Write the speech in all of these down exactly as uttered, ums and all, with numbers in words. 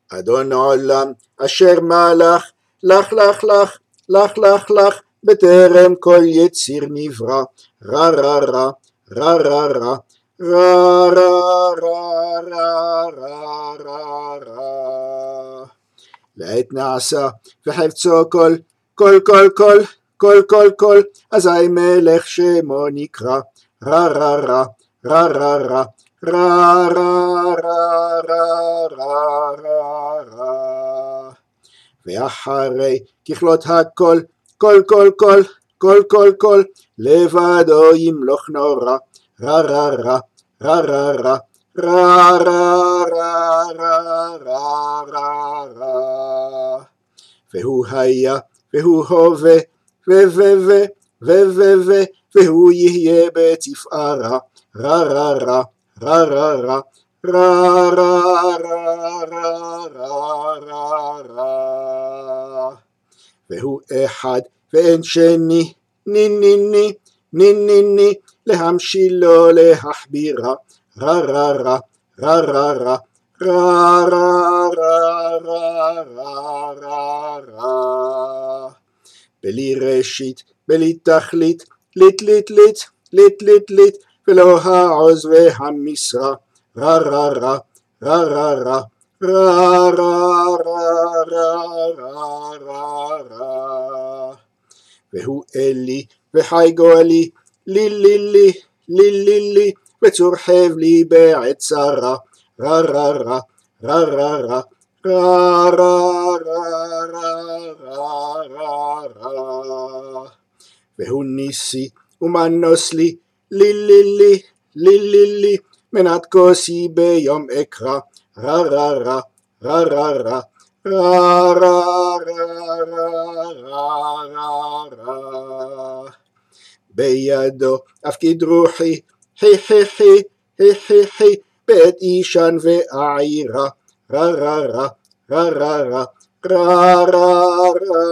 אדון עולם אשר מלך לך לך לך לך לך לך בטרם כל יציר נברא רע רע רע רע רע רע רע רע רע רע רע רע לעת נעשה וחפצו כל כל כל כל כל כל כל אזי מלך שמו נקרא רע רע רע רע רע רע רע רע רע רע רע רע ואחרי ככלות הכל כל כל כל כל כל כל לבדו ימלוך נורא רע רע רע רע רע רע רע רע רע רע רע רע רע והוא היה והוא הווה ו ו ו ו ו ו והוא יהיה בתפארה רע רע רע רע רע רע רע רע רע רע רע רע והוא אחד ואין שני ני ני ני ני ני ני להמשילו להחבירה רע רע רע רע רע רע רע רע רע רע רע רע בלי ראשית בלי תכלית לית לית לית לית לית לית ולא העוז והמשרה רע רע רע רע רע רע רע רע רע רע רע רע והוא אלי וחי גואלי לי לי לי לי לי לי וצור חבלי בעת צרה רע רע רע רע רע רע רע רע רע רע רע והוא ניסי ומנוס לי לי לי לי לי לי לי מנת כוסי ביום אקרא רע רע רע רע רע רע רע רע רע רע רע בידו אפקיד רוחי חי חי חי חי חי חי בית אישן ועירה רע רע רע רע רע רע רע רע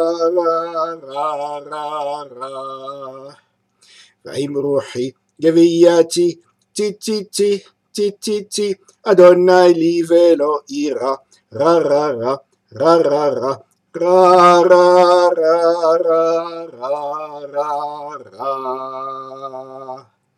רע רע רע ועם רוחי גבייתי טי טי טי טי טי טי אדוני לי ולא אירא רע רע רע רע רע רע רע רע רע רע רע רע